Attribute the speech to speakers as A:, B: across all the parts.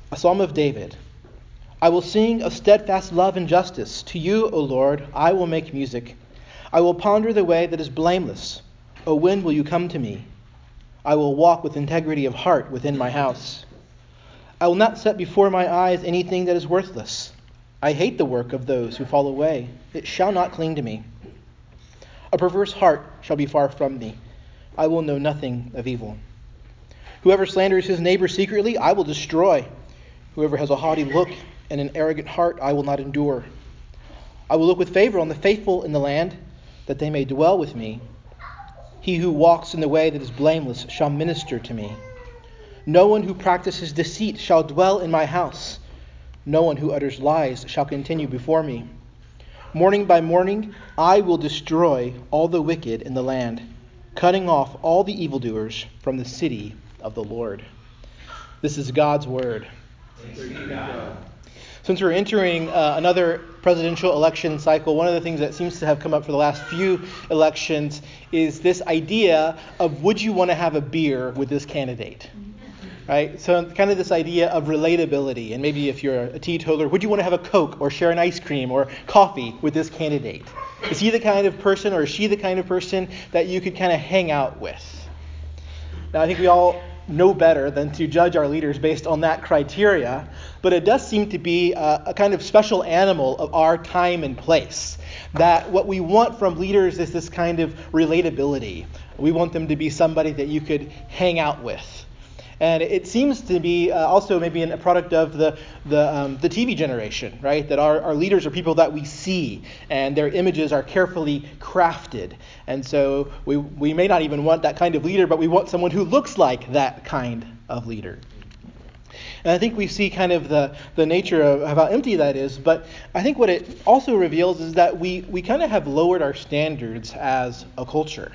A: A psalm of David. I will sing of steadfast love and justice. To you, O Lord, I will make music. I will ponder the way that is blameless. O when will you come to me? I will walk with integrity of heart within my house. I will not set before my eyes anything that is worthless. I hate the work of those who fall away. It shall not cling to me. A perverse heart shall be far from me. I will know nothing of evil. Whoever slanders his neighbor secretly, I will destroy. Whoever has a haughty look and an arrogant heart, I will not endure. I will look with favor on the faithful in the land, that they may dwell with me. He who walks in the way that is blameless shall minister to me. No one who practices deceit shall dwell in my house. No one who utters lies shall continue before me. Morning by morning, I will destroy all the wicked in the land, cutting off all the evildoers from the city of the Lord. This is God's word. Since we're entering another presidential election cycle, one of the things that seems to have come up for the last few elections is this idea of, would you want to have a beer with this candidate? Right? So kind of this idea of relatability. And maybe if you're a teetotaler, would you want to have a Coke or share an ice cream or coffee with this candidate? Is he the kind of person, or is she the kind of person that you could kind of hang out with? Now, I think we all know better than to judge our leaders based on that criteria, but it does seem to be a kind of special animal of our time and place. That what we want from leaders is this kind of relatability. We want them to be somebody that you could hang out with. And it seems to be also maybe a product of the TV generation, right? That our leaders are people that we see, and their images are carefully crafted. And so we may not even want that kind of leader, but we want someone who looks like that kind of leader. And I think we see kind of the nature of how empty that is. But I think what it also reveals is that we kind of have lowered our standards as a culture.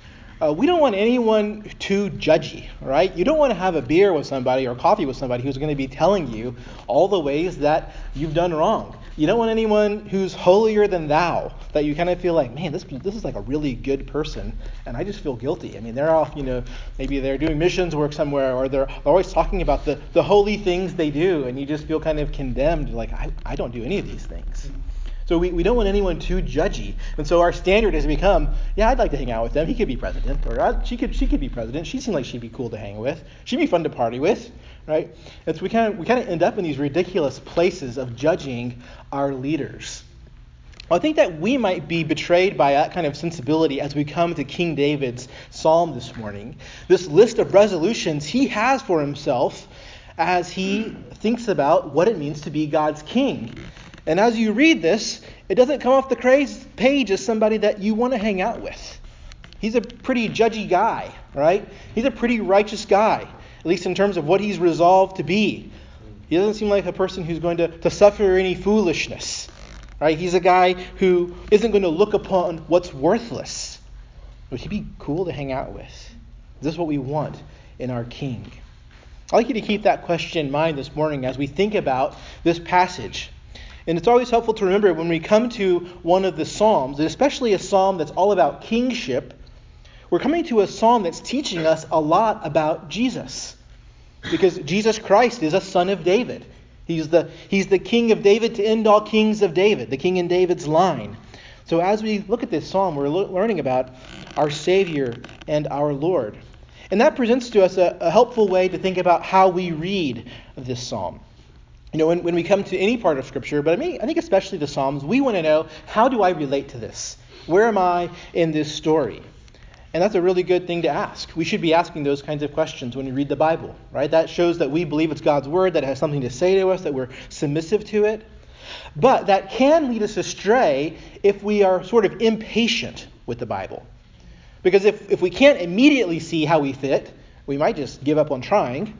A: We don't want anyone too judgy, right? You don't want to have a beer with somebody or coffee with somebody who's going to be telling you all the ways that you've done wrong. You don't want anyone who's holier than thou, that you kind of feel like, man, this is like a really good person, and I just feel guilty. I mean, they're off, maybe they're doing missions work somewhere, or they're always talking about the holy things they do, and you just feel kind of condemned, like, I don't do any of these things. So we don't want anyone too judgy. And so our standard has become, yeah, I'd like to hang out with them. He could be president. Or she could be president. She seemed like she'd be cool to hang with. She'd be fun to party with. Right? And so we kind of end up in these ridiculous places of judging our leaders. Well, I think that we might be betrayed by that kind of sensibility as we come to King David's psalm this morning. This list of resolutions he has for himself as he thinks about what it means to be God's king. And as you read this, it doesn't come off the page as somebody that you want to hang out with. He's a pretty judgy guy, right? He's a pretty righteous guy, at least in terms of what he's resolved to be. He doesn't seem like a person who's going to suffer any foolishness, right? He's a guy who isn't going to look upon what's worthless. Would he be cool to hang out with? Is this what we want in our king? I'd like you to keep that question in mind this morning as we think about this passage. And it's always helpful to remember when we come to one of the Psalms, and especially a psalm that's all about kingship, we're coming to a psalm that's teaching us a lot about Jesus. Because Jesus Christ is a son of David. He's the king of David to end all kings of David, the king in David's line. So as we look at this psalm, we're learning about our Savior and our Lord. And that presents to us a helpful way to think about how we read this psalm. When we come to any part of Scripture, but I think especially the Psalms, we want to know, how do I relate to this? Where am I in this story? And that's a really good thing to ask. We should be asking those kinds of questions when we read the Bible, right? That shows that we believe it's God's Word, that it has something to say to us, that we're submissive to it. But that can lead us astray if we are sort of impatient with the Bible. Because if we can't immediately see how we fit, we might just give up on trying,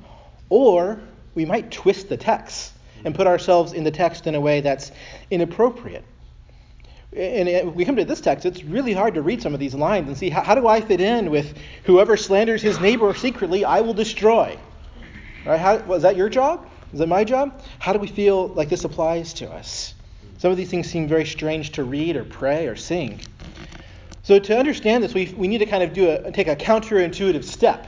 A: or we might twist the text and put ourselves in the text in a way that's inappropriate. And if we come to this text, it's really hard to read some of these lines and see, how do I fit in with whoever slanders his neighbor secretly, I will destroy. Right? Was that your job? Is that my job? How do we feel like this applies to us? Some of these things seem very strange to read or pray or sing. So to understand this, we need to kind of take a counterintuitive step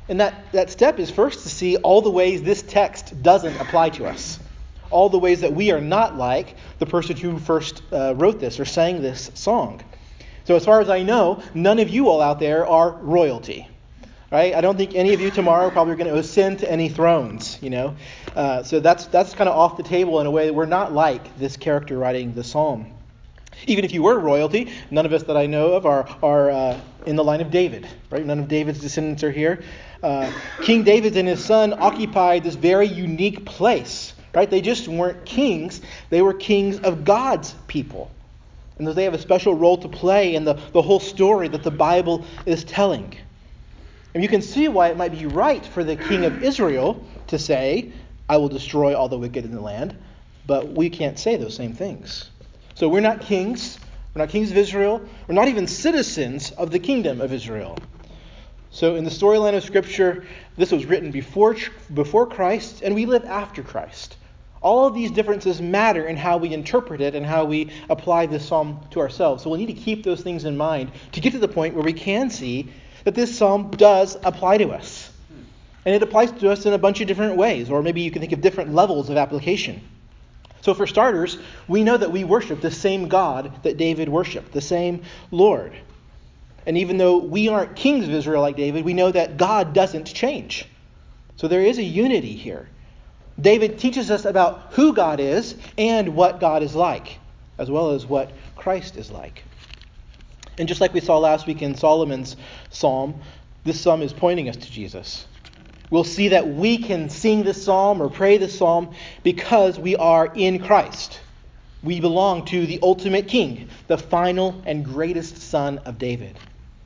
A: And that step is first to see all the ways this text doesn't apply to us. All the ways that we are not like the person who first wrote this or sang this song. So as far as I know, none of you all out there are royalty. Right? I don't think any of you tomorrow are probably going to ascend to any thrones, So that's kind of off the table in a way that we're not like this character writing the psalm. Even if you were royalty, none of us that I know of are in the line of David. Right? None of David's descendants are here. King David and his son occupied this very unique place. Right? They just weren't kings. They were kings of God's people. And they have a special role to play in the whole story that the Bible is telling. And you can see why it might be right for the king of Israel to say, I will destroy all the wicked in the land. But we can't say those same things. So we're not kings. We're not kings of Israel. We're not even citizens of the kingdom of Israel. So in the storyline of Scripture, this was written before Christ, and we live after Christ. All of these differences matter in how we interpret it and how we apply this psalm to ourselves. So we'll need to keep those things in mind to get to the point where we can see that this psalm does apply to us. And it applies to us in a bunch of different ways, or maybe you can think of different levels of application. So for starters, we know that we worship the same God that David worshiped, the same Lord. And even though we aren't kings of Israel like David, we know that God doesn't change. So there is a unity here. David teaches us about who God is and what God is like, as well as what Christ is like. And just like we saw last week in Solomon's psalm, this psalm is pointing us to Jesus. We'll see that we can sing this psalm or pray this psalm because we are in Christ. We belong to the ultimate king, the final and greatest son of David.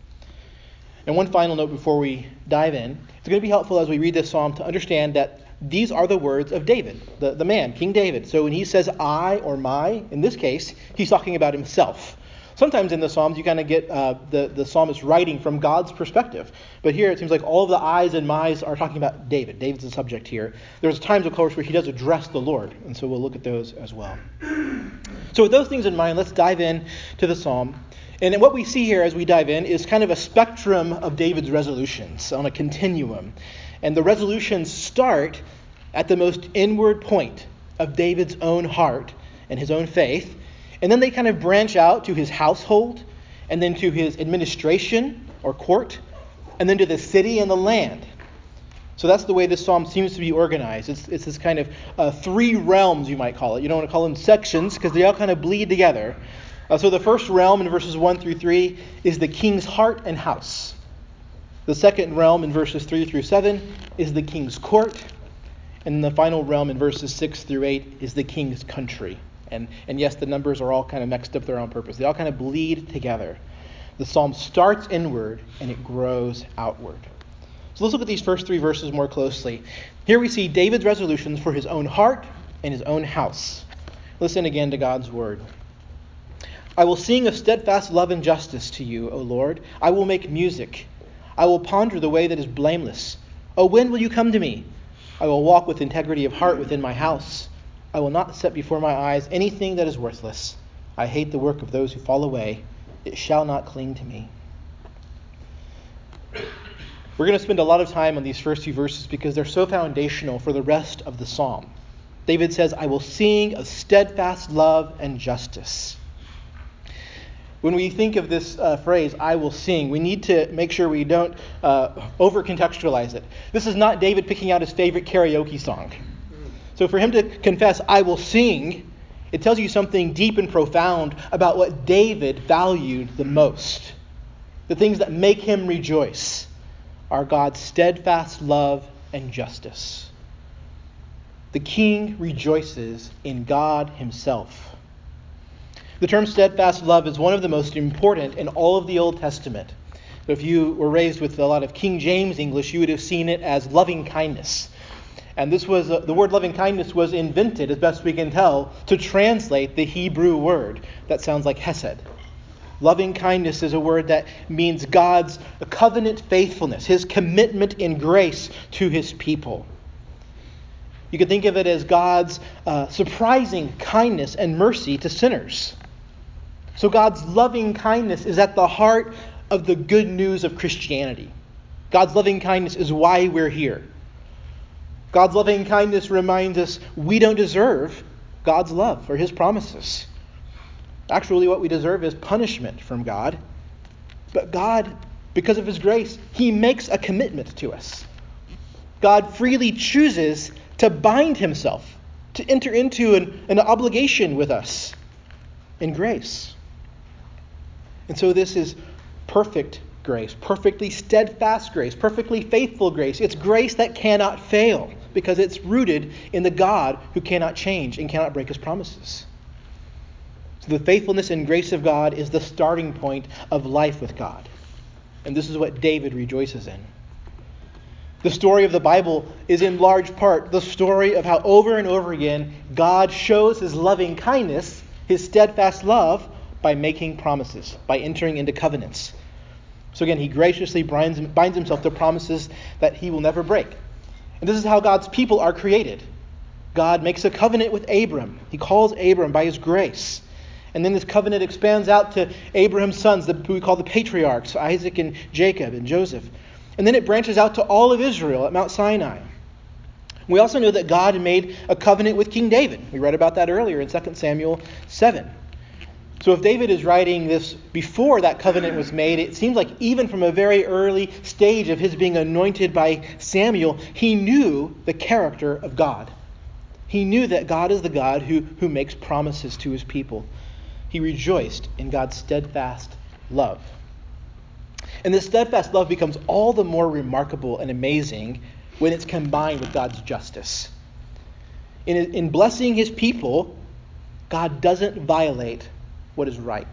A: And one final note before we dive in. It's going to be helpful as we read this psalm to understand that these are the words of David, the man, King David. So when he says I or my, in this case, he's talking about himself. Sometimes in the Psalms you kind of get the psalmist writing from God's perspective. But here it seems like all of the I's and my's are talking about David. David's the subject here. There's times, of course, where he does address the Lord. And so we'll look at those as well. So with those things in mind, let's dive in to the psalm. And what we see here as we dive in is kind of a spectrum of David's resolutions on a continuum. And the resolutions start at the most inward point of David's own heart and his own faith. And then they kind of branch out to his household, and then to his administration or court, and then to the city and the land. So that's the way this psalm seems to be organized. It's this kind of three realms, you might call it. You don't want to call them sections because they all kind of bleed together. So the first realm in verses 1 through 3 is the king's heart and house. The second realm in verses 3 through 7 is the king's court. And the final realm in verses 6 through 8 is the king's country. And yes, the numbers are all kind of mixed up there on purpose. They all kind of bleed together. The psalm starts inward and it grows outward. So let's look at these first three verses more closely. Here we see David's resolutions for his own heart and his own house. Listen again to God's word. I will sing of steadfast love and justice to you, O Lord. I will make music. I will ponder the way that is blameless. O when will you come to me? I will walk with integrity of heart within my house. I will not set before my eyes anything that is worthless. I hate the work of those who fall away. It shall not cling to me. We're going to spend a lot of time on these first few verses because they're so foundational for the rest of the psalm. David says, I will sing of steadfast love and justice. When we think of this phrase, I will sing, we need to make sure we don't over-contextualize it. This is not David picking out his favorite karaoke song. So for him to confess, I will sing, it tells you something deep and profound about what David valued the most. The things that make him rejoice are God's steadfast love and justice. The king rejoices in God himself. The term steadfast love is one of the most important in all of the Old Testament. So if you were raised with a lot of King James English, you would have seen it as loving kindness. And this was the word loving kindness was invented, as best we can tell, to translate the Hebrew word that sounds like hesed. Loving kindness is a word that means God's covenant faithfulness, his commitment in grace to his people. You could think of it as God's surprising kindness and mercy to sinners. So God's loving kindness is at the heart of the good news of Christianity. God's loving kindness is why we're here. God's loving kindness reminds us we don't deserve God's love or his promises. Actually, what we deserve is punishment from God. But God, because of his grace, he makes a commitment to us. God freely chooses to bind himself, to enter into an obligation with us in grace. And so this is perfect grace, perfectly steadfast grace, perfectly faithful grace. It's grace that cannot fail because it's rooted in the God who cannot change and cannot break his promises. So the faithfulness and grace of God is the starting point of life with God. And this is what David rejoices in. The story of the Bible is in large part the story of how over and over again God shows his loving kindness, his steadfast love, by making promises, by entering into covenants. So again, he graciously binds himself to promises that he will never break. And this is how God's people are created. God makes a covenant with Abram. He calls Abram by his grace. And then this covenant expands out to Abraham's sons, who we call the patriarchs, Isaac and Jacob and Joseph. And then it branches out to all of Israel at Mount Sinai. We also know that God made a covenant with King David. We read about that earlier in 2 Samuel 7. So if David is writing this before that covenant was made, it seems like even from a very early stage of his being anointed by Samuel, he knew the character of God. He knew that God is the God who makes promises to his people. He rejoiced in God's steadfast love. And this steadfast love becomes all the more remarkable and amazing when it's combined with God's justice. In blessing his people, God doesn't violate what is right.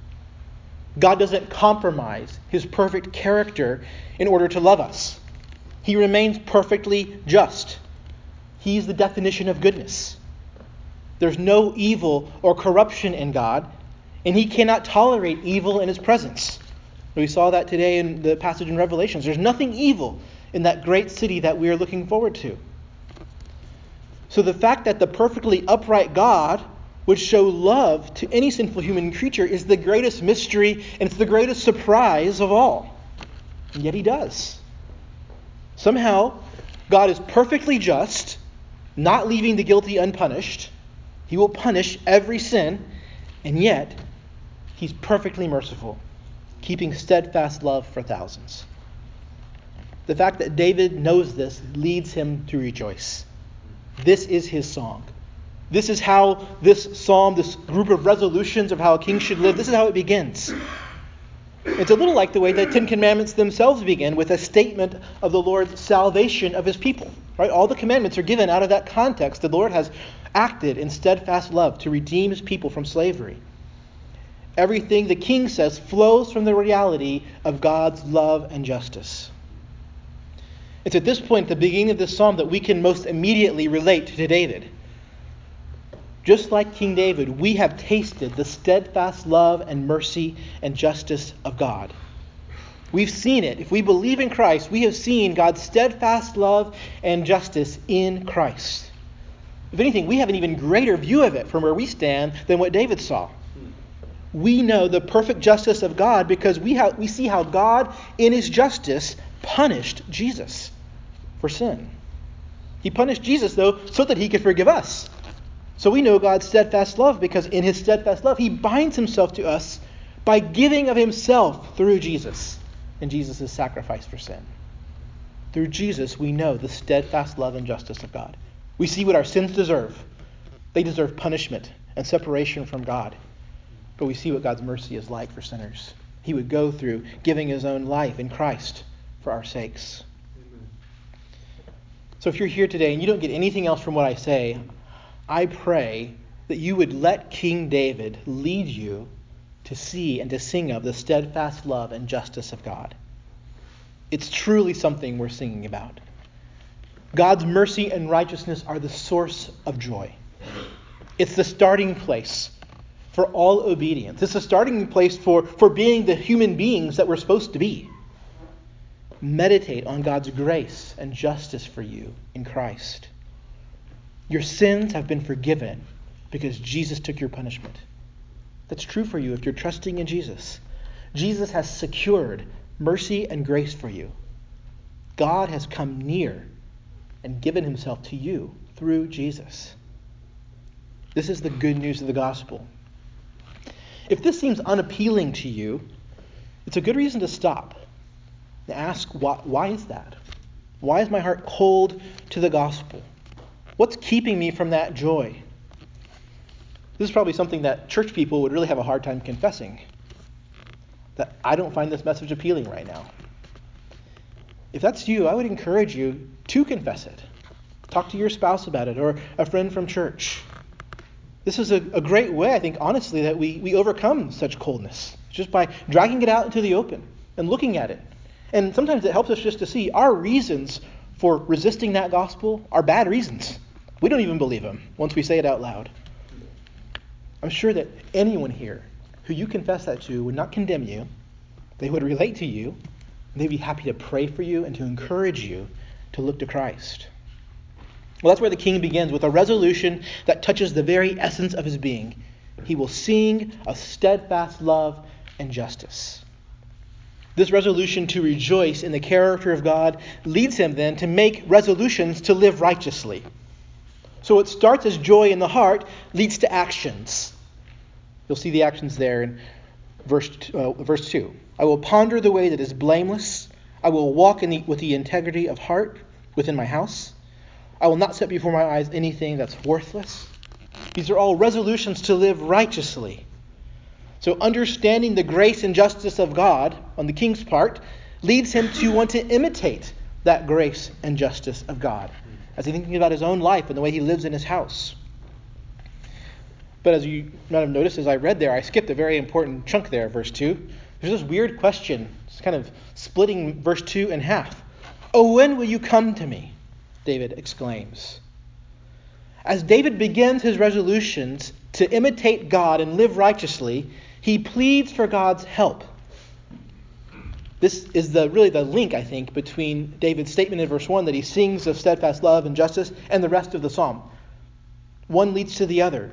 A: God doesn't compromise his perfect character in order to love us. He remains perfectly just. He's the definition of goodness. There's no evil or corruption in God, and he cannot tolerate evil in his presence. We saw that today in the passage in Revelations. There's nothing evil in that great city that we are looking forward to. So the fact that the perfectly upright God would show love to any sinful human creature is the greatest mystery, and it's the greatest surprise of all. And yet he does. Somehow, God is perfectly just, not leaving the guilty unpunished. He will punish every sin, and yet he's perfectly merciful, keeping steadfast love for thousands. The fact that David knows this leads him to rejoice. This is his song. This is how this psalm, this group of resolutions of how a king should live, this is how it begins. It's a little like the way the Ten Commandments themselves begin, with a statement of the Lord's salvation of his people. Right? All the commandments are given out of that context. The Lord has acted in steadfast love to redeem his people from slavery. Everything the king says flows from the reality of God's love and justice. It's at this point, at the beginning of this psalm, that we can most immediately relate to David. Just like King David, we have tasted the steadfast love and mercy and justice of God. We've seen it. If we believe in Christ, we have seen God's steadfast love and justice in Christ. If anything, we have an even greater view of it from where we stand than what David saw. We know the perfect justice of God because we see how God, in his justice, punished Jesus for sin. He punished Jesus, though, so that he could forgive us. So we know God's steadfast love because in his steadfast love, he binds himself to us by giving of himself through Jesus and Jesus' sacrifice for sin. Through Jesus, we know the steadfast love and justice of God. We see what our sins deserve. They deserve punishment and separation from God. But we see what God's mercy is like for sinners. He would go through giving his own life in Christ for our sakes. Amen. So if you're here today and you don't get anything else from what I say, I pray that you would let King David lead you to see and to sing of the steadfast love and justice of God. It's truly something we're singing about. God's mercy and righteousness are the source of joy. It's the starting place for all obedience. It's the starting place for being the human beings that we're supposed to be. Meditate on God's grace and justice for you in Christ. Your sins have been forgiven because Jesus took your punishment. That's true for you if you're trusting in Jesus. Jesus has secured mercy and grace for you. God has come near and given himself to you through Jesus. This is the good news of the gospel. If this seems unappealing to you, it's a good reason to stop and ask, why is that? Why is my heart cold to the gospel? What's keeping me from that joy? This is probably something that church people would really have a hard time confessing. That I don't find this message appealing right now. If that's you, I would encourage you to confess it. Talk to your spouse about it or a friend from church. This is a great way, I think, honestly, that we overcome such coldness. Just by dragging it out into the open and looking at it. And sometimes it helps us just to see our reasons for resisting that gospel are bad reasons. We don't even believe them once we say it out loud. I'm sure that anyone here who you confess that to would not condemn you. They would relate to you. And they'd be happy to pray for you and to encourage you to look to Christ. Well, that's where the king begins, with a resolution that touches the very essence of his being. He will sing of steadfast love and justice. This resolution to rejoice in the character of God leads him then to make resolutions to live righteously. So what starts as joy in the heart leads to actions. You'll see the actions there in verse 2. I will ponder the way that is blameless. I will walk with the integrity of heart within my house. I will not set before my eyes anything that's worthless. These are all resolutions to live righteously. So understanding the grace and justice of God on the king's part leads him to want to imitate that grace and justice of God as he's thinking about his own life and the way he lives in his house. But as you might have noticed as I read there, I skipped a very important chunk there, verse 2. There's this weird question. It's kind of splitting verse 2 in half. Oh, when will you come to me? David exclaims. As David begins his resolutions to imitate God and live righteously, he pleads for God's help. This is really the link, I think, between David's statement in verse 1 that he sings of steadfast love and justice and the rest of the psalm. One leads to the other.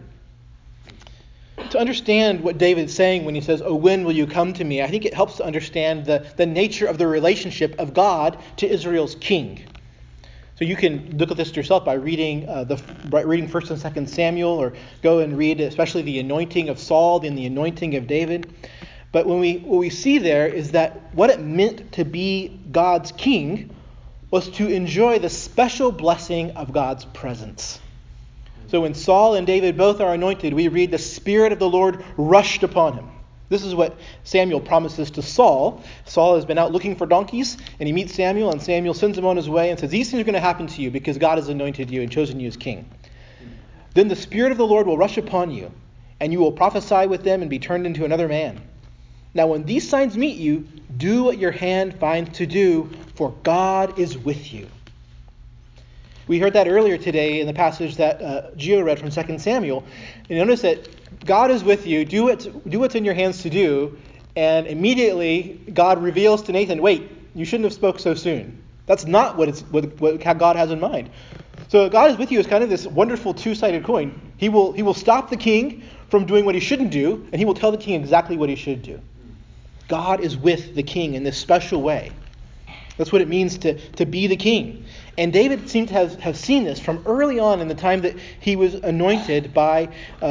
A: To understand what David's saying when he says, oh, when will you come to me? I think it helps to understand the nature of the relationship of God to Israel's king. So you can look at this yourself by reading 1st and 2nd Samuel, or go and read especially the anointing of Saul and the anointing of David. But what we see there is that what it meant to be God's king was to enjoy the special blessing of God's presence. So when Saul and David both are anointed, we read the Spirit of the Lord rushed upon him. This is what Samuel promises to Saul. Saul has been out looking for donkeys, and he meets Samuel, and Samuel sends him on his way and says, these things are going to happen to you because God has anointed you and chosen you as king. Then the Spirit of the Lord will rush upon you, and you will prophesy with them and be turned into another man. Now when these signs meet you, do what your hand finds to do, for God is with you. We heard that earlier today in the passage that Gio read from 2 Samuel. And notice that God is with you, do what's in your hands to do, and immediately God reveals to Nathan, wait, you shouldn't have spoke so soon. That's not what God has in mind. So God is with you is kind of this wonderful two-sided coin. He will stop the king from doing what he shouldn't do, and he will tell the king exactly what he should do. God is with the king in this special way. That's what it means to be the king. And David seemed to have seen this from early on in the time that he was anointed by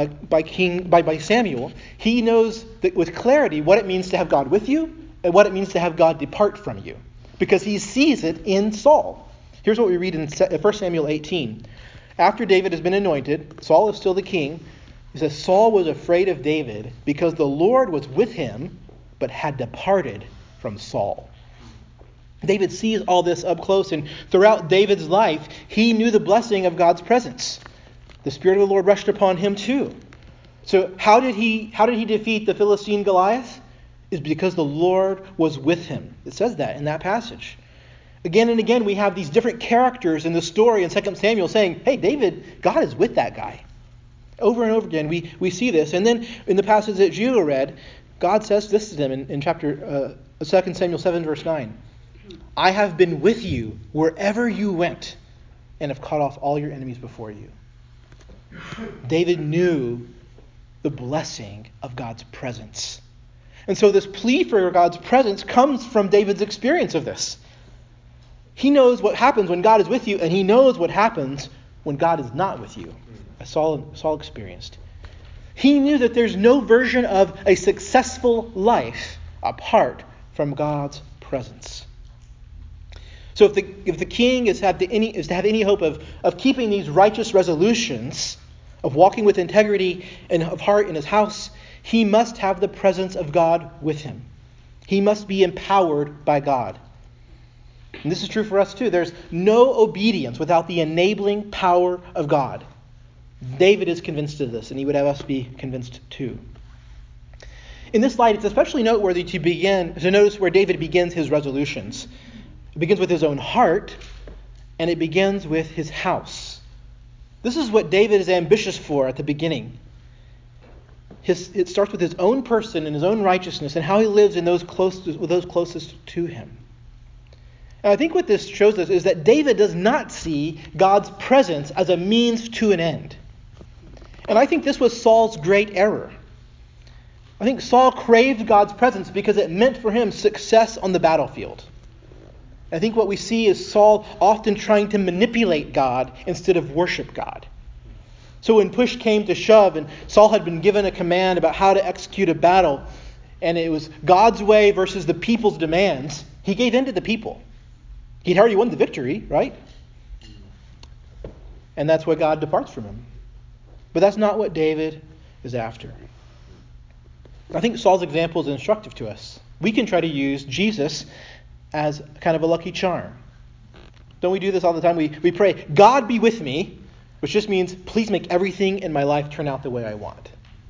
A: Samuel. He knows that with clarity what it means to have God with you and what it means to have God depart from you, because he sees it in Saul. Here's what we read in 1 Samuel 18. After David has been anointed, Saul is still the king. It says, Saul was afraid of David because the Lord was with him, but had departed from Saul. David sees all this up close, and throughout David's life, he knew the blessing of God's presence. The Spirit of the Lord rushed upon him too. So how did he defeat the Philistine Goliath? Is because the Lord was with him. It says that in that passage. Again and again, we have these different characters in the story in 2 Samuel saying, hey, David, God is with that guy. Over and over again, we see this. And then in the passage that Gio read, God says this to them in chapter 2 Samuel 7, verse 9. I have been with you wherever you went and have cut off all your enemies before you. David knew the blessing of God's presence. And so this plea for God's presence comes from David's experience of this. He knows what happens when God is with you, and he knows what happens when God is not with you, as Saul experienced. He knew that there's no version of a successful life apart from God's presence. So if the king is to have any hope of keeping these righteous resolutions, of walking with integrity and of heart in his house, he must have the presence of God with him. He must be empowered by God. And this is true for us too. There's no obedience without the enabling power of God. David is convinced of this, and he would have us be convinced too. In this light, it's especially noteworthy to notice where David begins his resolutions. It begins with his own heart, and it begins with his house. This is what David is ambitious for at the beginning. It starts with his own person and his own righteousness and how he lives with those closest to him. And I think what this shows us is that David does not see God's presence as a means to an end. And I think this was Saul's great error. I think Saul craved God's presence because it meant for him success on the battlefield. I think what we see is Saul often trying to manipulate God instead of worship God. So when push came to shove and Saul had been given a command about how to execute a battle, and it was God's way versus the people's demands, he gave in to the people. He'd already won the victory, right? And that's why God departs from him. But that's not what David is after. I think Saul's example is instructive to us. We can try to use Jesus as kind of a lucky charm. Don't we do this all the time? We pray, God be with me, which just means, please make everything in my life turn out the way I want.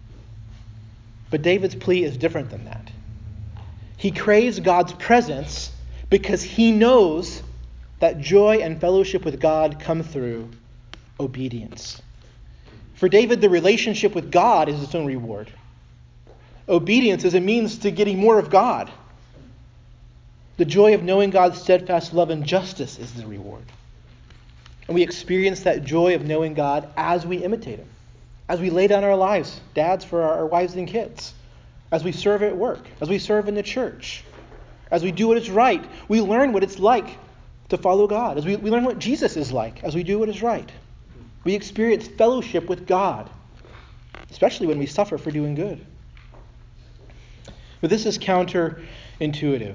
A: But David's plea is different than that. He craves God's presence because he knows that joy and fellowship with God come through obedience. For David, the relationship with God is its own reward. Obedience is a means to getting more of God. The joy of knowing God's steadfast love and justice is the reward. And we experience that joy of knowing God as we imitate him. As we lay down our lives, dads for our wives and kids. As we serve at work. As we serve in the church. As we do what is right, we learn what it's like to follow God. As we learn what Jesus is like as we do what is right. We experience fellowship with God, especially when we suffer for doing good. But this is counterintuitive.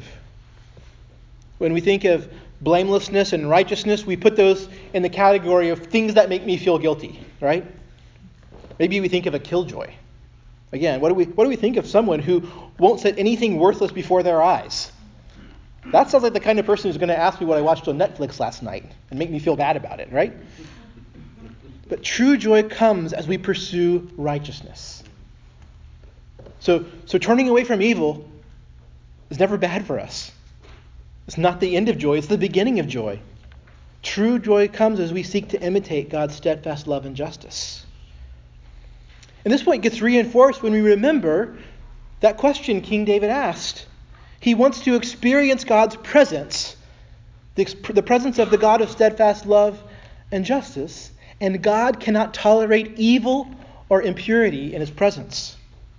A: When we think of blamelessness and righteousness, we put those in the category of things that make me feel guilty, right? Maybe we think of a killjoy. Again, what do we think of someone who won't set anything worthless before their eyes? That sounds like the kind of person who's going to ask me what I watched on Netflix last night and make me feel bad about it, right? But true joy comes as we pursue righteousness. So turning away from evil is never bad for us. It's not the end of joy, it's the beginning of joy. True joy comes as we seek to imitate God's steadfast love and justice. And this point gets reinforced when we remember that question King David asked. He wants to experience God's presence, the presence of the God of steadfast love and justice, and God cannot tolerate evil or impurity in his presence.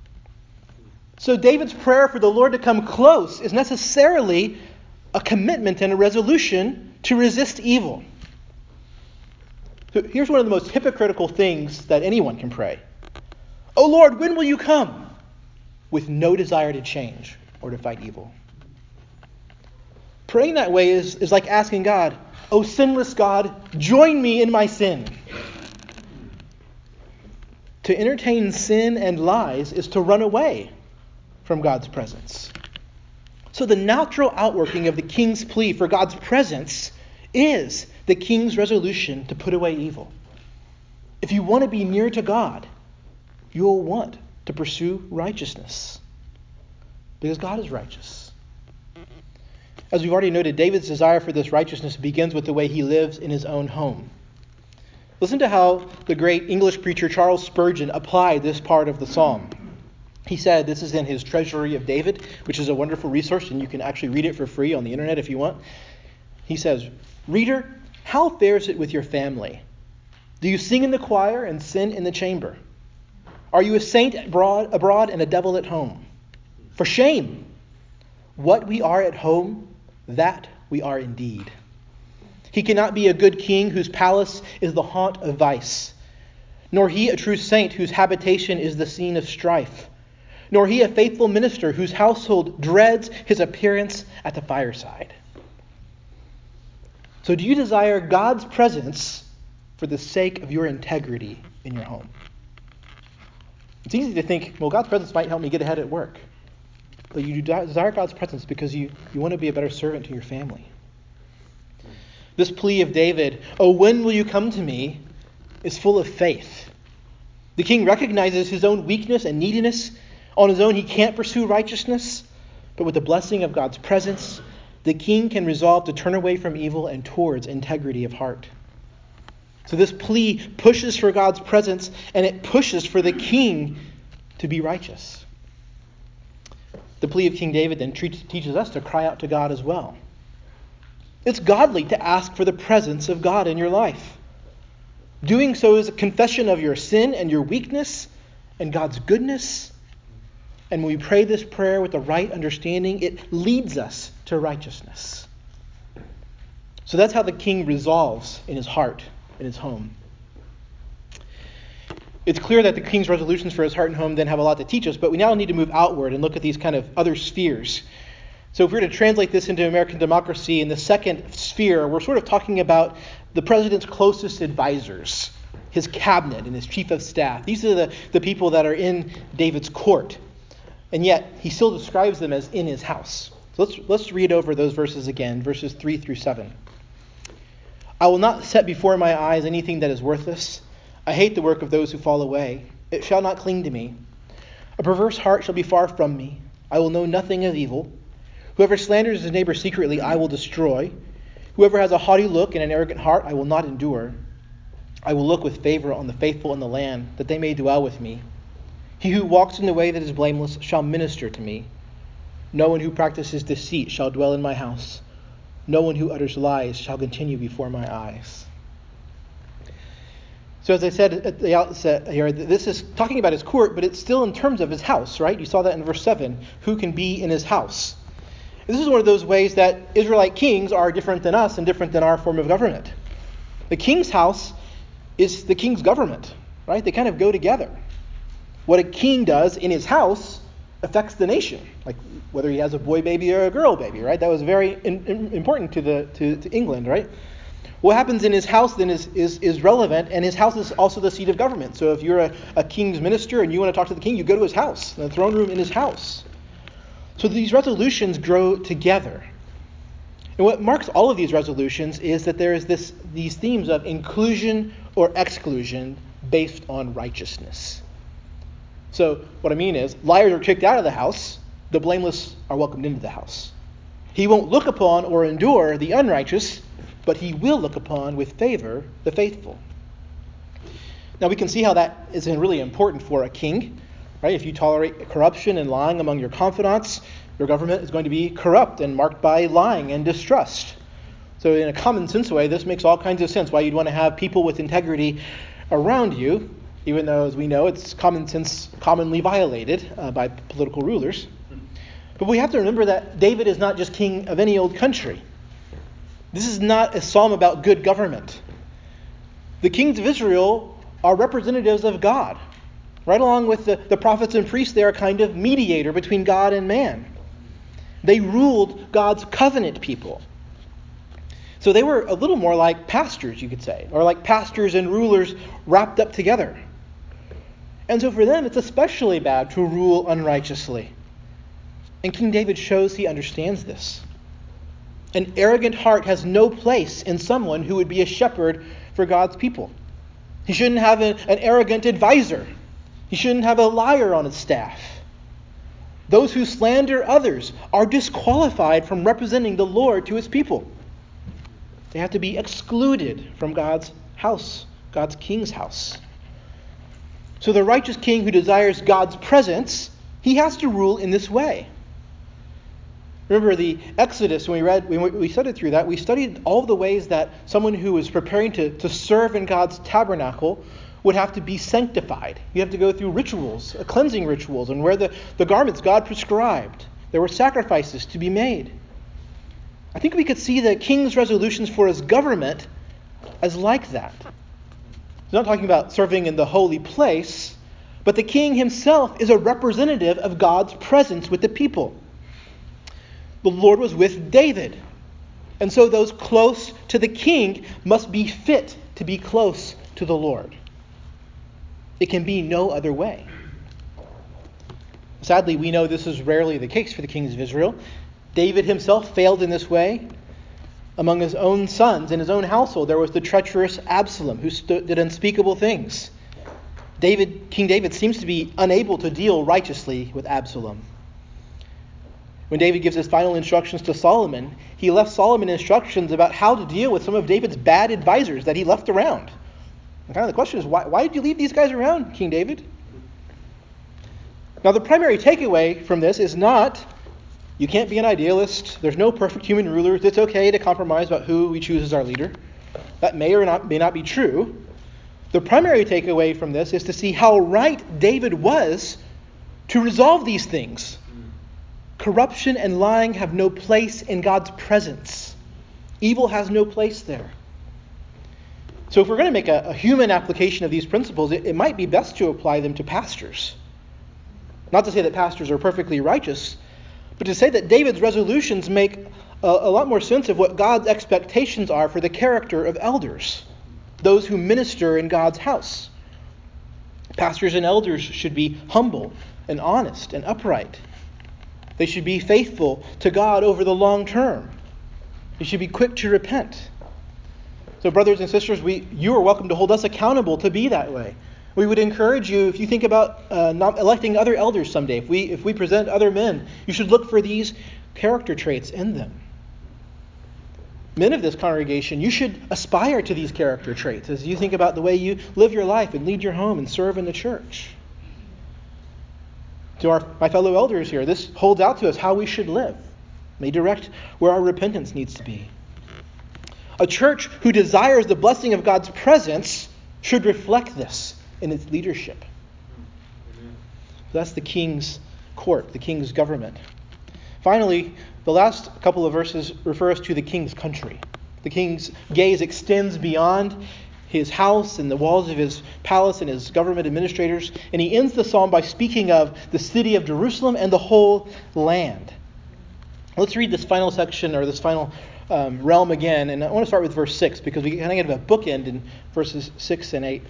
A: So David's prayer for the Lord to come close is necessarily a commitment and a resolution to resist evil. So here's one of the most hypocritical things that anyone can pray. Oh Lord, when will you come? With no desire to change or to fight evil. Praying that way is like asking God, oh sinless God, join me in my sin. To entertain sin and lies is to run away from God's presence. So the natural outworking of the king's plea for God's presence is the king's resolution to put away evil. If you want to be near to God, you will want to pursue righteousness. Because God is righteous. As we've already noted, David's desire for this righteousness begins with the way he lives in his own home. Listen to how the great English preacher Charles Spurgeon applied this part of the psalm. He said, this is in his Treasury of David, which is a wonderful resource, and you can actually read it for free on the internet if you want. He says, Reader, how fares it with your family? Do you sing in the choir and sin in the chamber? Are you a saint abroad and a devil at home? For shame! What we are at home, that we are indeed. He cannot be a good king whose palace is the haunt of vice, nor he a true saint whose habitation is the scene of strife, nor he a faithful minister whose household dreads his appearance at the fireside. So do you desire God's presence for the sake of your integrity in your home? It's easy to think, well, God's presence might help me get ahead at work. But you desire God's presence because you want to be a better servant to your family. This plea of David, "Oh, when will you come to me?" is full of faith. The king recognizes his own weakness and neediness. On his own, he can't pursue righteousness. But with the blessing of God's presence, the king can resolve to turn away from evil and towards integrity of heart. So this plea pushes for God's presence, and it pushes for the king to be righteous. The plea of King David then teaches us to cry out to God as well. It's godly to ask for the presence of God in your life. Doing so is a confession of your sin and your weakness and God's goodness. And when we pray this prayer with the right understanding, it leads us to righteousness. So that's how the king resolves in his heart, in his home. It's clear that the king's resolutions for his heart and home then have a lot to teach us, but we now need to move outward and look at these kind of other spheres. So if we were to translate this into American democracy, in the second sphere, we're sort of talking about the president's closest advisors, his cabinet and his chief of staff. These are the people that are in David's court. And yet, he still describes them as in his house. So let's read over those verses again, verses 3 through 7. I will not set before my eyes anything that is worthless. I hate the work of those who fall away. It shall not cling to me. A perverse heart shall be far from me. I will know nothing of evil. Whoever slanders his neighbor secretly, I will destroy. Whoever has a haughty look and an arrogant heart, I will not endure. I will look with favor on the faithful in the land, that they may dwell with me. He who walks in the way that is blameless shall minister to me. No one who practices deceit shall dwell in my house. No one who utters lies shall continue before my eyes. So as I said at the outset here, this is talking about his court, but it's still in terms of his house, right? You saw that in verse 7. Who can be in his house? This is one of those ways that Israelite kings are different than us and different than our form of government. The king's house is the king's government, right? They kind of go together. What a king does in his house affects the nation, like whether he has a boy baby or a girl baby, right? That was very important to England, right? What happens in his house then is relevant, and his house is also the seat of government. So if you're a king's minister and you want to talk to the king, you go to his house, the throne room in his house. So these resolutions grow together. And what marks all of these resolutions is that there is these themes of inclusion or exclusion based on righteousness. So what I mean is, liars are kicked out of the house, the blameless are welcomed into the house. He won't look upon or endure the unrighteous, but he will look upon with favor the faithful. Now we can see how that is really important for a king. Right? If you tolerate corruption and lying among your confidants, your government is going to be corrupt and marked by lying and distrust. So in a common sense way, this makes all kinds of sense why you'd want to have people with integrity around you, even though, as we know, it's common sense commonly violated by political rulers. But we have to remember that David is not just king of any old country. This is not a psalm about good government. The kings of Israel are representatives of God. Right along with the prophets and priests, they are a kind of mediator between God and man. They ruled God's covenant people. So they were a little more like pastors, you could say, or like pastors and rulers wrapped up together. And so for them, it's especially bad to rule unrighteously. And King David shows he understands this. An arrogant heart has no place in someone who would be a shepherd for God's people. He shouldn't have an arrogant advisor. He shouldn't have a liar on his staff. Those who slander others are disqualified from representing the Lord to his people. They have to be excluded from God's house, God's king's house. So the righteous king who desires God's presence, he has to rule in this way. Remember the Exodus, when we studied through that, we studied all the ways that someone who was preparing to serve in God's tabernacle would have to be sanctified. You have to go through rituals, cleansing rituals, and wear the garments God prescribed. There were sacrifices to be made. I think we could see the king's resolutions for his government as like that. He's not talking about serving in the holy place, but the king himself is a representative of God's presence with the people. The Lord was with David, and so those close to the king must be fit to be close to the Lord. It can be no other way. Sadly, we know this is rarely the case for the kings of Israel. David himself failed in this way. Among his own sons in his own household, there was the treacherous Absalom who did unspeakable things. King David seems to be unable to deal righteously with Absalom. When David gives his final instructions to Solomon, he left Solomon instructions about how to deal with some of David's bad advisors that he left around. And kind of the question is, why did you leave these guys around, King David? Now, the primary takeaway from this is not, you can't be an idealist, there's no perfect human rulers, it's okay to compromise about who we choose as our leader. That may not be true. The primary takeaway from this is to see how right David was to resolve these things. Corruption and lying have no place in God's presence. Evil has no place there. So if we're going to make a human application of these principles, it might be best to apply them to pastors. Not to say that pastors are perfectly righteous, but to say that David's resolutions make a lot more sense of what God's expectations are for the character of elders, those who minister in God's house. Pastors and elders should be humble and honest and upright. They should be faithful to God over the long term. They should be quick to repent. So brothers and sisters, you are welcome to hold us accountable to be that way. We would encourage you, if you think about not electing other elders someday, if we present other men, you should look for these character traits in them. Men of this congregation, you should aspire to these character traits as you think about the way you live your life and lead your home and serve in the church. To my fellow elders here, this holds out to us how we should live. May direct where our repentance needs to be. A church who desires the blessing of God's presence should reflect this in its leadership. That's the king's court, the king's government. Finally, the last couple of verses refer us to the king's country. The king's gaze extends beyond his house and the walls of his palace and his government administrators, and he ends the psalm by speaking of the city of Jerusalem and the whole land. Let's read this final section, or this final realm again, and I want to start with verse 6 because we kind of get a bookend in verses 6 and 8.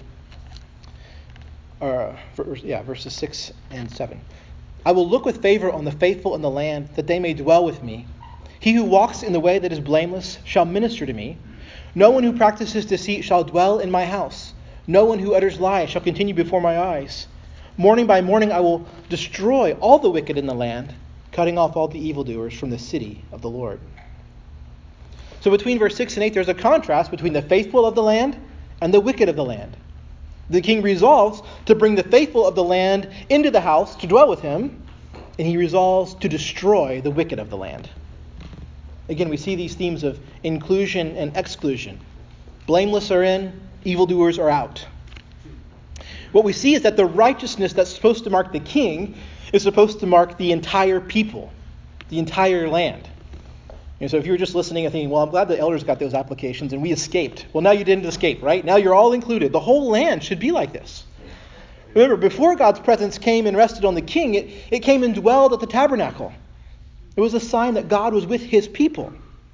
A: Verses 6 and 7. I will look with favor on the faithful in the land, that they may dwell with me. He who walks in the way that is blameless shall minister to me. No one who practices deceit shall dwell in my house. No one who utters lies shall continue before my eyes. Morning by morning I will destroy all the wicked in the land, cutting off all the evildoers from the city of the Lord. So between verse 6 and 8, there's a contrast between the faithful of the land and the wicked of the land. The king resolves to bring the faithful of the land into the house to dwell with him, and he resolves to destroy the wicked of the land. Again, we see these themes of inclusion and exclusion. Blameless are in, evildoers are out. What we see is that the righteousness that's supposed to mark the king is supposed to mark the entire people, the entire land. And so if you were just listening and thinking, well, I'm glad the elders got those applications and we escaped. Well, now you didn't escape, right? Now you're all included. The whole land should be like this. Remember, before God's presence came and rested on the king, it came and dwelled at the tabernacle. It was a sign that God was with his people.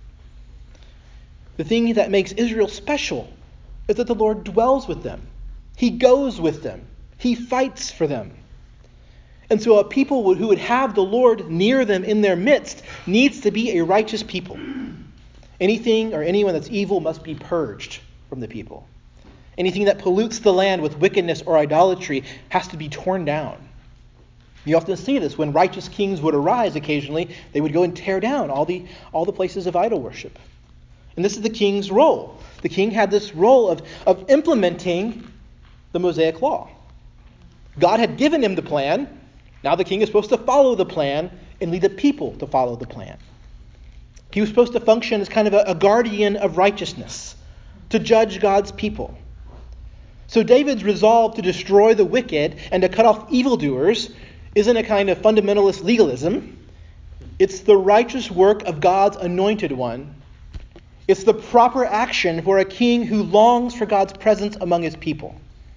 A: The thing that makes Israel special is that the Lord dwells with them. He goes with them. He fights for them. And so a people who would have the Lord near them in their midst needs to be a righteous people. Anything or anyone that's evil must be purged from the people. Anything that pollutes the land with wickedness or idolatry has to be torn down. You often see this when righteous kings would arise occasionally. They would go and tear down all the places of idol worship. And this is the king's role. The king had this role of implementing the Mosaic law. God had given him the plan. Now the king is supposed to follow the plan and lead the people to follow the plan. He was supposed to function as kind of a guardian of righteousness, to judge God's people. So David's resolve to destroy the wicked and to cut off evildoers isn't a kind of fundamentalist legalism. It's the righteous work of God's anointed one. It's the proper action for a king who longs for God's presence among his people.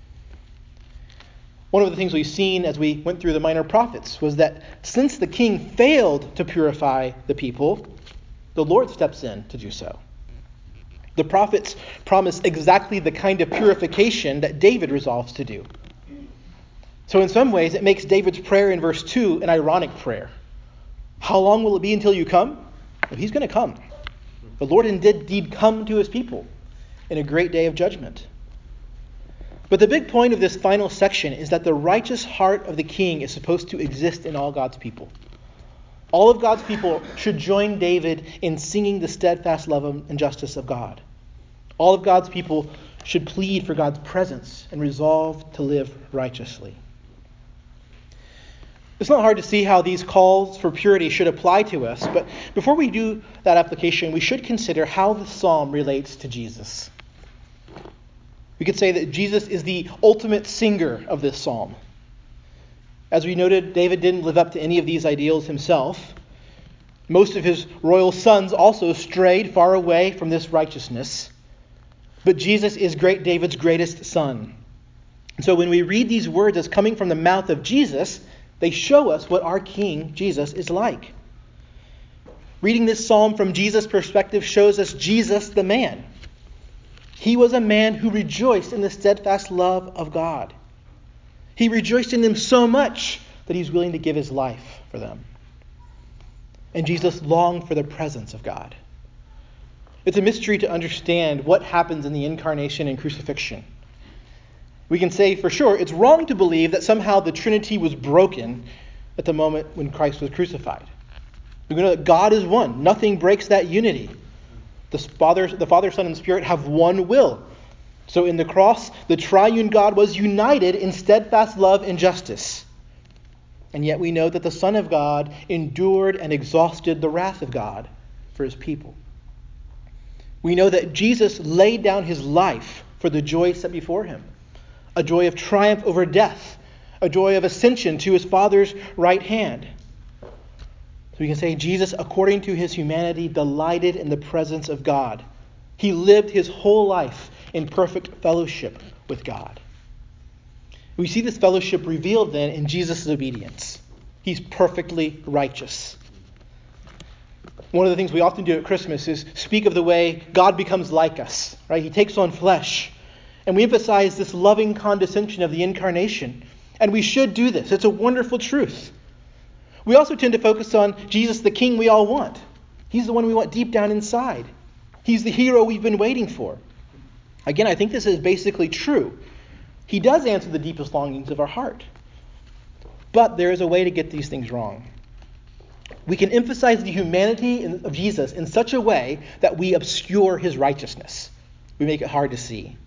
A: One of the things we've seen as we went through the minor prophets was that since the king failed to purify the people, the Lord steps in to do so. The prophets promise exactly the kind of purification that David resolves to do. So in some ways, it makes David's prayer in verse 2 an ironic prayer. How long will it be until you come? Well, he's going to come. The Lord indeed come to his people in a great day of judgment. But the big point of this final section is that the righteous heart of the king is supposed to exist in all God's people. All of God's people should join David in singing the steadfast love and justice of God. All of God's people should plead for God's presence and resolve to live righteously. It's not hard to see how these calls for purity should apply to us, but before we do that application, we should consider how the psalm relates to Jesus. We could say that Jesus is the ultimate singer of this psalm. As we noted, David didn't live up to any of these ideals himself. Most of his royal sons also strayed far away from this righteousness. But Jesus is great David's greatest son. So when we read these words as coming from the mouth of Jesus, they show us what our King, Jesus, is like. Reading this psalm from Jesus' perspective shows us Jesus the man. He was a man who rejoiced in the steadfast love of God. He rejoiced in them so much that he's willing to give his life for them. And Jesus longed for the presence of God. It's a mystery to understand what happens in the incarnation and crucifixion. We can say for sure it's wrong to believe that somehow the Trinity was broken at the moment when Christ was crucified. We know that God is one. Nothing breaks that unity. The Father, Son, and Spirit have one will. So in the cross, the triune God was united in steadfast love and justice. And yet we know that the Son of God endured and exhausted the wrath of God for his people. We know that Jesus laid down his life for the joy set before him. A joy of triumph over death. A joy of ascension to his Father's right hand. So we can say Jesus, according to his humanity, delighted in the presence of God. He lived his whole life in perfect fellowship with God. We see this fellowship revealed then in Jesus' obedience. He's perfectly righteous. One of the things we often do at Christmas is speak of the way God becomes like us, right? He takes on flesh. And we emphasize this loving condescension of the incarnation. And we should do this. It's a wonderful truth. We also tend to focus on Jesus, the King we all want. He's the one we want deep down inside. He's the hero we've been waiting for. Again, I think this is basically true. He does answer the deepest longings of our heart. But there is a way to get these things wrong. We can emphasize the humanity of Jesus in such a way that we obscure his righteousness. We make it hard to see.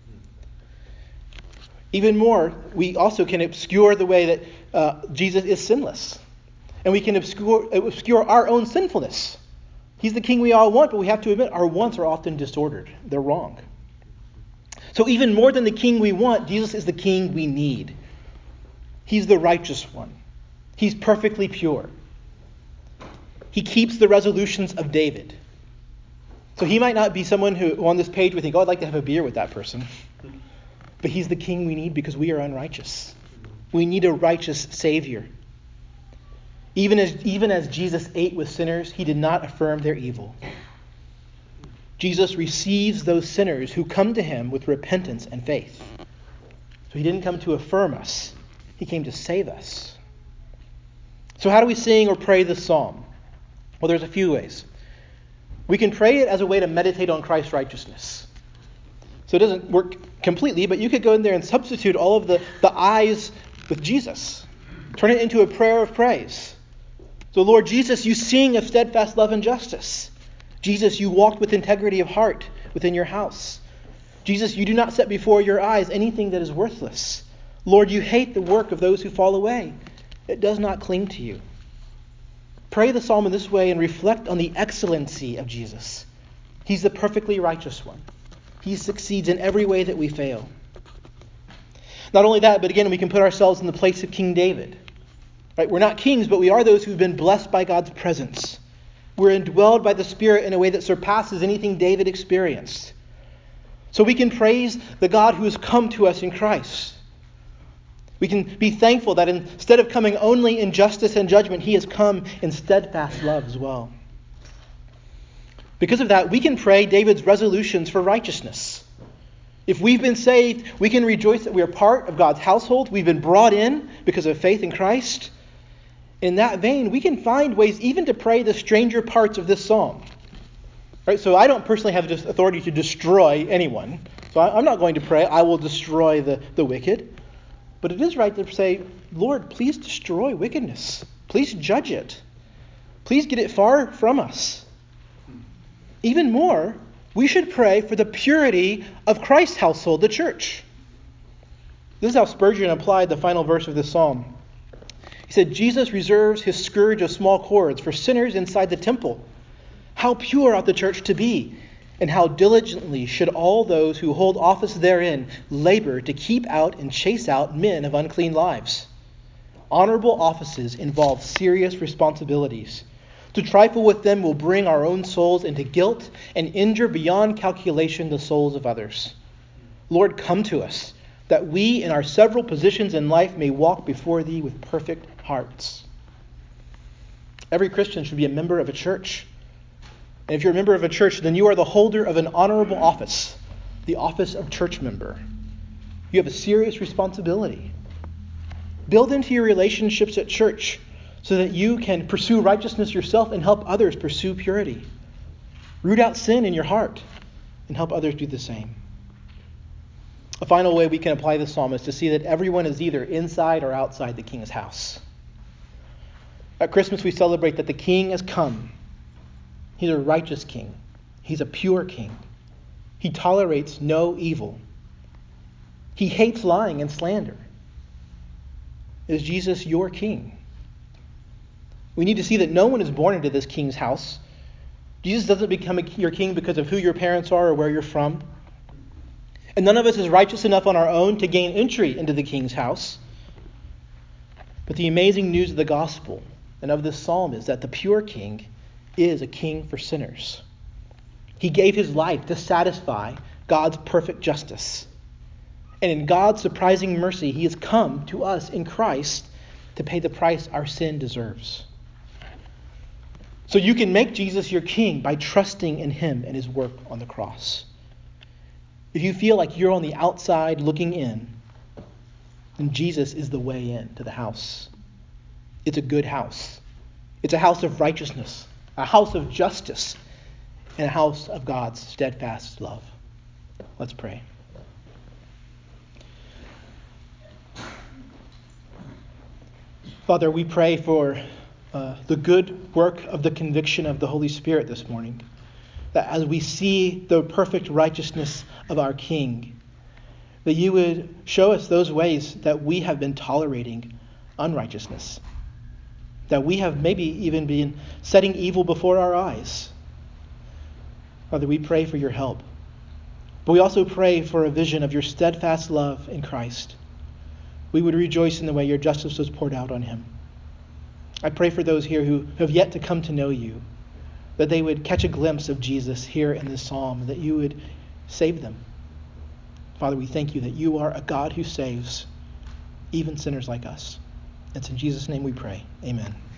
A: Even more, we also can obscure the way that Jesus is sinless. And we can obscure our own sinfulness. He's the King we all want, but we have to admit our wants are often disordered. They're wrong. So even more than the King we want, Jesus is the King we need. He's the righteous one. He's perfectly pure. He keeps the resolutions of David. So he might not be someone who on this page we think, oh, I'd like to have a beer with that person. But he's the King we need because we are unrighteous. We need a righteous Savior. Even as Jesus ate with sinners, he did not affirm their evil. Jesus receives those sinners who come to him with repentance and faith. So he didn't come to affirm us. He came to save us. So how do we sing or pray this psalm? Well, there's a few ways. We can pray it as a way to meditate on Christ's righteousness. So it doesn't work completely, but you could go in there and substitute all of the I's with Jesus. Turn it into a prayer of praise. So Lord Jesus, you sing of steadfast love and justice. Jesus, you walked with integrity of heart within your house. Jesus, you do not set before your eyes anything that is worthless. Lord, you hate the work of those who fall away. It does not cling to you. Pray the psalm in this way and reflect on the excellency of Jesus. He's the perfectly righteous one. He succeeds in every way that we fail. Not only that, but again, we can put ourselves in the place of King David. Right? We're not kings, but we are those who've been blessed by God's presence. We're indwelled by the Spirit in a way that surpasses anything David experienced. So we can praise the God who has come to us in Christ. We can be thankful that instead of coming only in justice and judgment, he has come in steadfast love as well. Because of that, we can pray David's resolutions for righteousness. If we've been saved, we can rejoice that we are part of God's household. We've been brought in because of faith in Christ. In that vein, we can find ways even to pray the stranger parts of this psalm. Right? So I don't personally have this authority to destroy anyone. So I'm not going to pray, I will destroy the wicked. But it is right to say, Lord, please destroy wickedness. Please judge it. Please get it far from us. Even more, we should pray for the purity of Christ's household, the church. This is how Spurgeon applied the final verse of this psalm. He said, Jesus reserves his scourge of small cords for sinners inside the temple. How pure ought the church to be, and how diligently should all those who hold office therein labor to keep out and chase out men of unclean lives. Honorable offices involve serious responsibilities. To trifle with them will bring our own souls into guilt and injure beyond calculation the souls of others. Lord, come to us, that we in our several positions in life may walk before thee with perfect hearts. Every Christian should be a member of a church. And if you're a member of a church, then you are the holder of an honorable office, the office of church member. You have a serious responsibility. Build into your relationships at church so that you can pursue righteousness yourself and help others pursue purity. Root out sin in your heart and help others do the same. A final way we can apply this psalm is to see that everyone is either inside or outside the king's house. At Christmas, we celebrate that the king has come. He's a righteous king. He's a pure king. He tolerates no evil. He hates lying and slander. Is Jesus your king? We need to see that no one is born into this king's house. Jesus doesn't become your king because of who your parents are or where you're from. And none of us is righteous enough on our own to gain entry into the king's house. But the amazing news of the gospel and of this psalm is that the pure king is a king for sinners. He gave his life to satisfy God's perfect justice. And in God's surprising mercy, he has come to us in Christ to pay the price our sin deserves. So you can make Jesus your king by trusting in him and his work on the cross. If you feel like you're on the outside looking in, then Jesus is the way in to the house. It's a good house. It's a house of righteousness, a house of justice, and a house of God's steadfast love. Let's pray. Father, we pray for the good work of the conviction of the Holy Spirit this morning, that as we see the perfect righteousness of our King, that you would show us those ways that we have been tolerating unrighteousness, that we have maybe even been setting evil before our eyes. Father, we pray for your help. But we also pray for a vision of your steadfast love in Christ. We would rejoice in the way your justice was poured out on him. I pray for those here who have yet to come to know you, that they would catch a glimpse of Jesus here in this psalm, that you would save them. Father, we thank you that you are a God who saves even sinners like us. It's in Jesus' name we pray. Amen.